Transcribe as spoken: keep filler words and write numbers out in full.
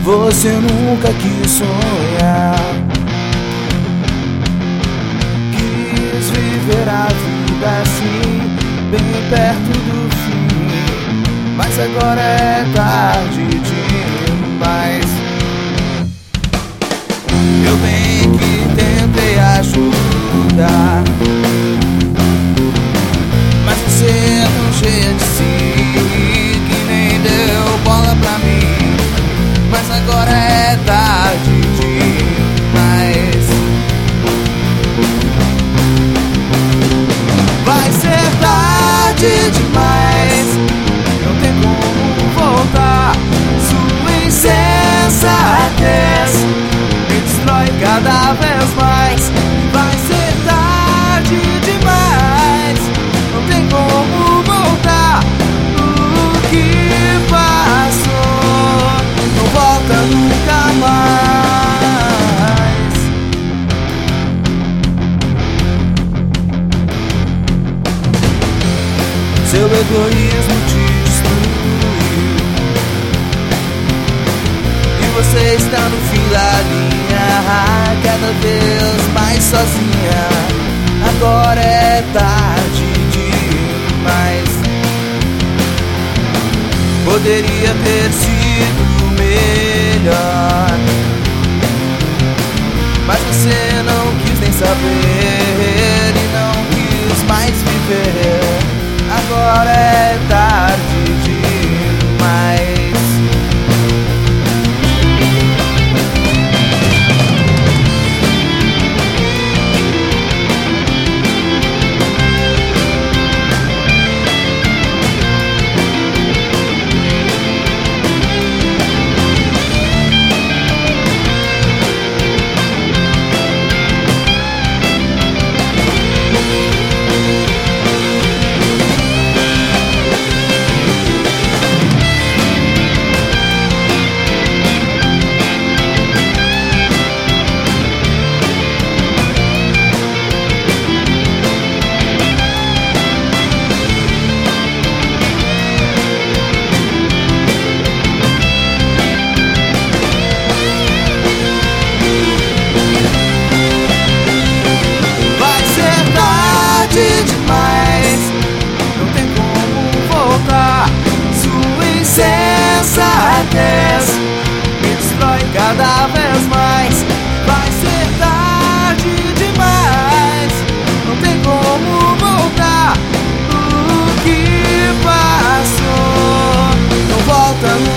Você nunca quis sonhar, quis viver a vida assim, bem perto do fim, mas agora é tarde demais. Eu bem que tentei ajudar, mas você é tão cheia de si que nem deu bola pra mim. Mas agora é tarde demais. Vai ser tarde demais, não tem como voltar. Sua insensatez me destrói cada vez mais. Vai ser tarde demais, não tem como voltar. O que passou não volta nunca mais. Seu egoísmo te destruiu e você está no fim da linha, cada vez mais sozinha. Agora é tarde demais. Poderia ter sido melhor, mas você não quis nem saber e não quis mais viver. Agora é tarde demais. Demais, não tem como voltar. Sua insensatez me destrói cada vez mais. Vai ser tarde demais, não tem como voltar. O que passou não volta nunca.